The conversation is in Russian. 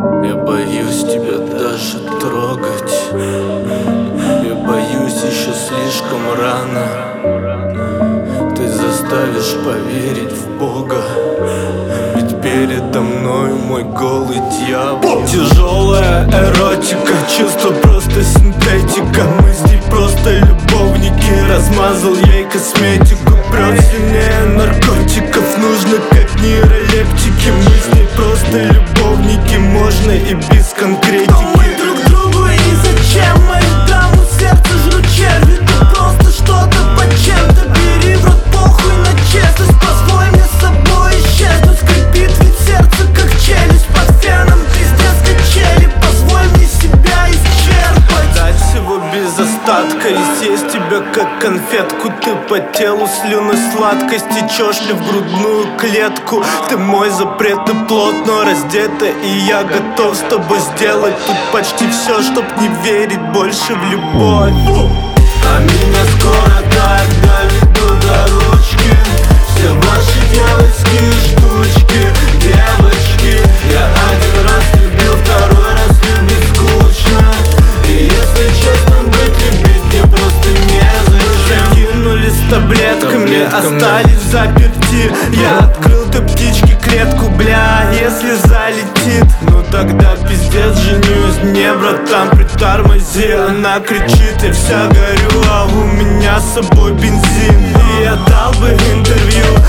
Я боюсь тебя даже трогать. Я боюсь, еще слишком рано. Ты заставишь поверить в Бога, ведь передо мной мой голый дьявол. Тяжелая эротика, чувство просто синтетика. Мы с ней просто любовники. Размазал ей косметику, прет сильнее наркотиков. Нужно как нейролептики. Мы с ней просто любовники. Можно и без конкретики. Но мы друг другу и зачем? Мою даму сердце жрут черви. Ты просто что-то по чем-то. Бери в рот, похуй на честность. Позволь мне с собой исчезнуть. Скрипит ведь сердце как челюсть под феном. Пиздец качели. Позволь мне себя исчерпать. Дать всего без остатка и съесть тебя как конфетку. Ты по телу слюной сладкость. Течешь ли в грудную клетку? Ты мой запрет и плотно раздета. И я готов с тобой сделать тут почти все, чтоб не верить больше в любовь. А меня скоро так доведут до ручки. Все ваши девочки штучки. Девочки, я один раз любил, второй раз любить скучно. И если честно быть, любить мне просто незачем. Кинули с таблетками, остались заперти. Я открыл ты птички клетку, бля, если залетит, ну тогда пиздец, женюсь. Не, братан, притормози. Она кричит, я вся горю, а у меня с собой бензин. И я дал бы интервью,